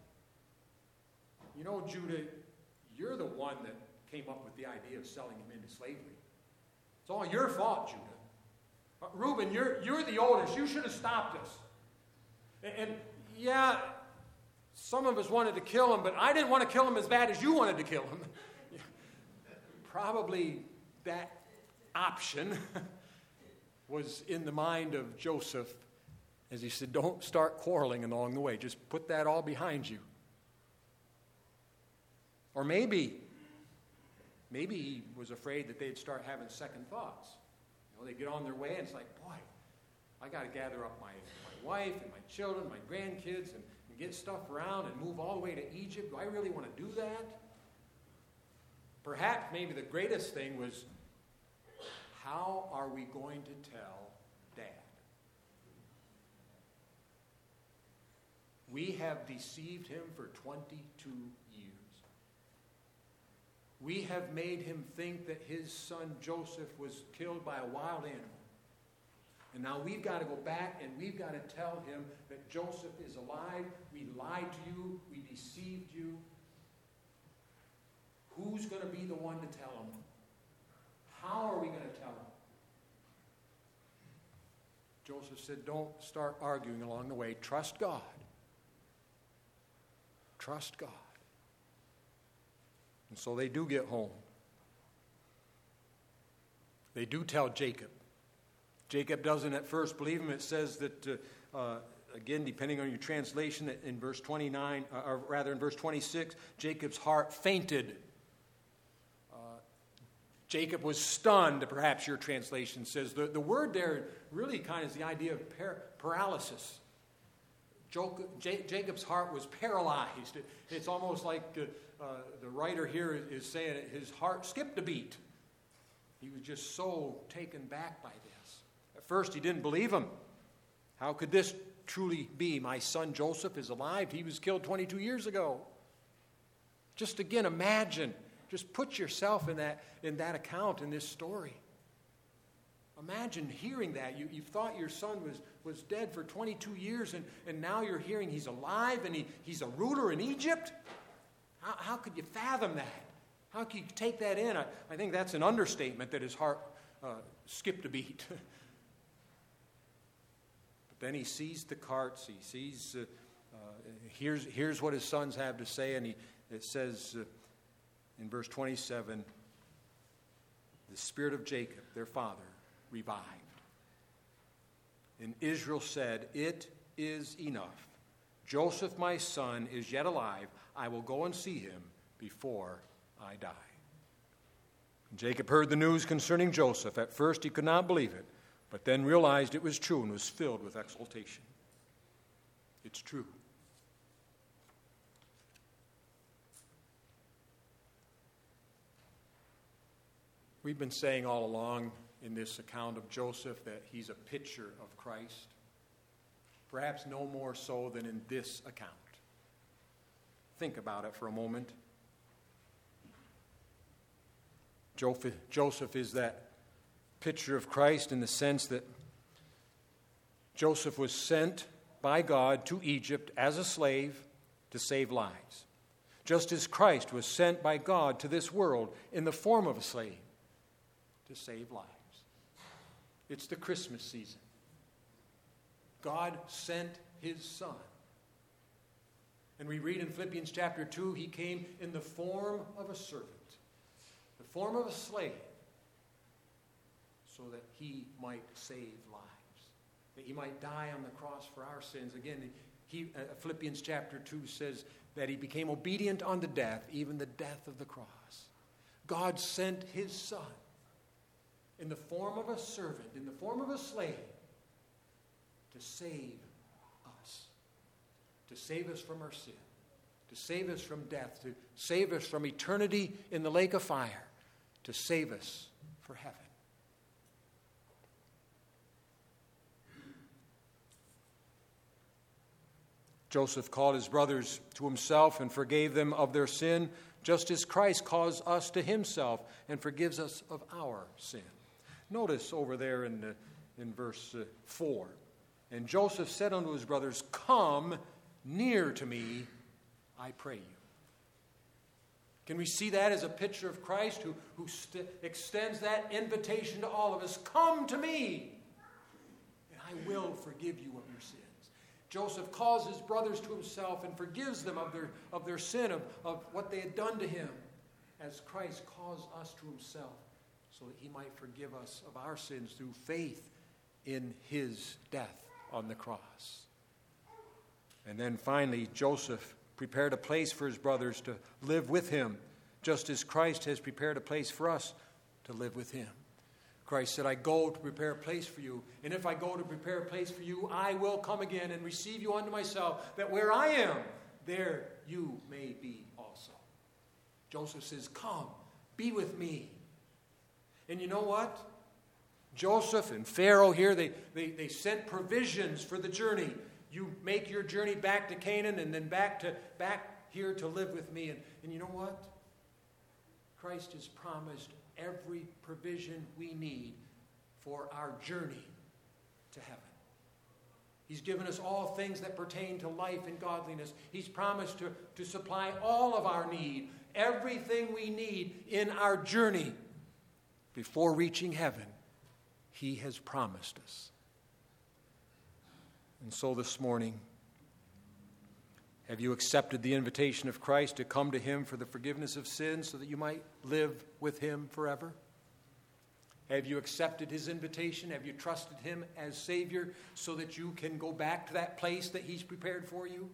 Judah, you're the one that came up with the idea of selling him into slavery. It's all your fault, Judah. Reuben, you're the oldest. You should have stopped us. And yeah, some of us wanted to kill him, but I didn't want to kill him as bad as you wanted to kill him. Probably that option was in the mind of Joseph as he said, don't start quarreling along the way. Just put that all behind you. Or maybe he was afraid that they'd start having second thoughts. They get on their way and it's like, boy, I got to gather up my wife and my children, my grandkids, and get stuff around and move all the way to Egypt. Do I really want to do that? Perhaps maybe the greatest thing was, how are we going to tell Dad? We have deceived him for 22 years. We have made him think that his son Joseph was killed by a wild animal. And now we've got to go back and we've got to tell him that Joseph is alive. We lied to you. We deceived you. Who's going to be the one to tell him? How are we going to tell him? Joseph said, don't start arguing along the way. Trust God. Trust God. And so they do get home. They do tell Jacob. Jacob doesn't at first believe him. It says that again, depending on your translation, in verse 29, or rather in verse 26, Jacob's heart fainted. Jacob was stunned, perhaps your translation says. The word there really kind of is the idea of paralysis. Jacob's heart was paralyzed. It's almost like the writer here is saying his heart skipped a beat. He was just so taken back by this. At first, he didn't believe him. How could this truly be? My son Joseph is alive. He was killed 22 years ago. Just again, imagine. Just put yourself in that account in this story. Imagine hearing that. You thought your son was dead for 22 years, and now you're hearing he's alive and he's a ruler in Egypt? How could you fathom that? How could you take that in? I think that's an understatement that his heart skipped a beat. But then he sees the carts. He sees, here's what his sons have to say, and it says in verse 27, the spirit of Jacob, their father, revived. And Israel said, "It is enough. Joseph, my son, is yet alive. I will go and see him before I die." And Jacob heard the news concerning Joseph. At first he could not believe it, but then realized it was true and was filled with exultation. It's true. We've been saying all along in this account of Joseph that he's a picture of Christ. Perhaps no more so than in this account. Think about it for a moment. Joseph is that picture of Christ in the sense that Joseph was sent by God to Egypt as a slave to save lives, just as Christ was sent by God to this world in the form of a slave to save lives. It's the Christmas season. God sent his Son. And we read in Philippians chapter 2, he came in the form of a servant, the form of a slave, so that he might save lives, that he might die on the cross for our sins. Again, Philippians chapter 2 says that he became obedient unto death, even the death of the cross. God sent his Son in the form of a servant, in the form of a slave, to save us from our sin, to save us from death, to save us from eternity in the lake of fire, to save us for heaven. Joseph called his brothers to himself and forgave them of their sin, just as Christ calls us to himself and forgives us of our sin. Notice over there in verse 4, and Joseph said unto his brothers, "Come near to me, I pray you." Can we see that as a picture of Christ who extends that invitation to all of us? Come to me, and I will forgive you of your sins. Joseph calls his brothers to himself and forgives them of their sin, of what they had done to him, as Christ calls us to himself, so that he might forgive us of our sins through faith in his death on the cross. And then finally, Joseph prepared a place for his brothers to live with him, just as Christ has prepared a place for us to live with him. Christ said, "I go to prepare a place for you, and if I go to prepare a place for you, I will come again and receive you unto myself, that where I am, there you may be also." Joseph says, "Come, be with me." And you know what? Joseph and Pharaoh here, they sent provisions for the journey. You make your journey back to Canaan and then back here to live with me. And you know what? Christ has promised every provision we need for our journey to heaven. He's given us all things that pertain to life and godliness. He's promised to supply all of our need, everything we need in our journey before reaching heaven. He has promised us. And so this morning, have you accepted the invitation of Christ to come to him for the forgiveness of sins so that you might live with him forever? Have you accepted his invitation? Have you trusted him as Savior so that you can go back to that place that he's prepared for you?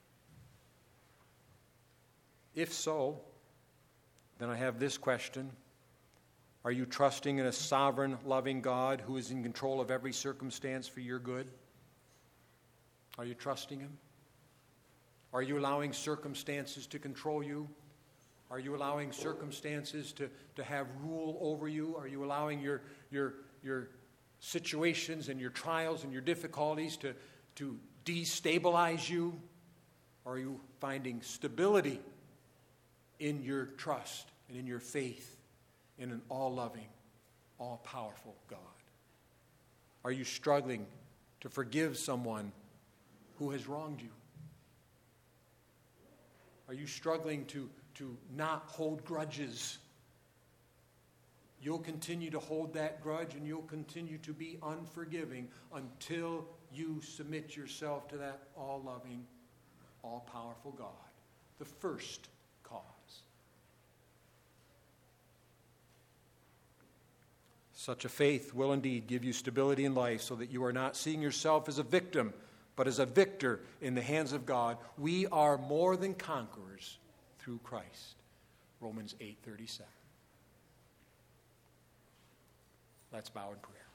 If so, then I have this question. Are you trusting in a sovereign, loving God who is in control of every circumstance for your good? Are you trusting him? Are you allowing circumstances to control you? Are you allowing circumstances to have rule over you? Are you allowing your situations and your trials and your difficulties to destabilize you? Or are you finding stability in your trust and in your faith in an all-loving, all-powerful God? Are you struggling to forgive someone who has wronged you? Are you struggling to not hold grudges? You'll continue to hold that grudge and you'll continue to be unforgiving until you submit yourself to that all-loving, all-powerful God, the first cause. Such a faith will indeed give you stability in life so that you are not seeing yourself as a victim, but as a victor in the hands of God. We are more than conquerors through Christ. Romans 8:37. Let's bow in prayer.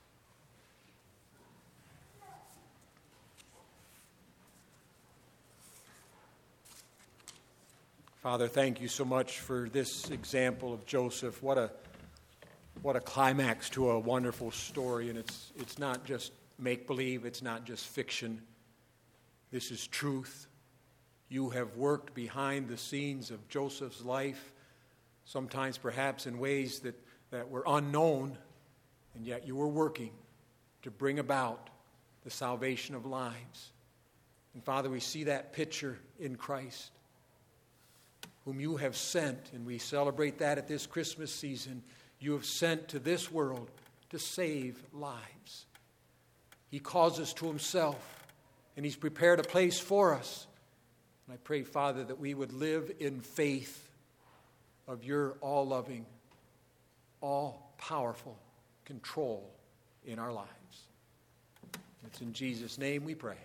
Father, thank you so much for this example of Joseph. What a climax to a wonderful story. And it's not just make-believe, it's not just fiction. This is truth. You have worked behind the scenes of Joseph's life, sometimes perhaps in ways that were unknown, and yet you were working to bring about the salvation of lives. And Father, we see that picture in Christ, whom you have sent, and we celebrate that at this Christmas season. You have sent to this world to save lives. He calls us to himself, and he's prepared a place for us. And I pray, Father, that we would live in faith of your all-loving, all-powerful control in our lives. It's in Jesus' name we pray.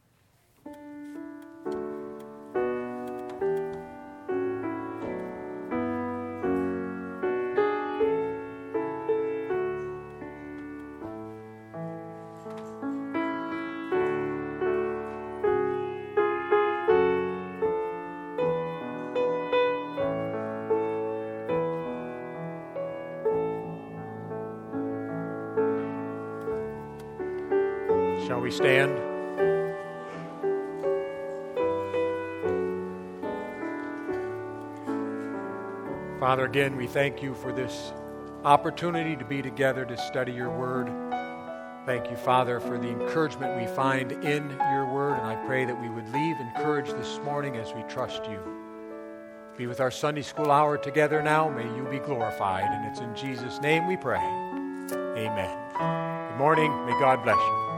Shall we stand? Father, again, we thank you for this opportunity to be together to study your word. Thank you, Father, for the encouragement we find in your word, and I pray that we would leave encouraged this morning as we trust you. Be with our Sunday school hour together now. May you be glorified, and it's in Jesus' name we pray. Amen. Good morning. May God bless you.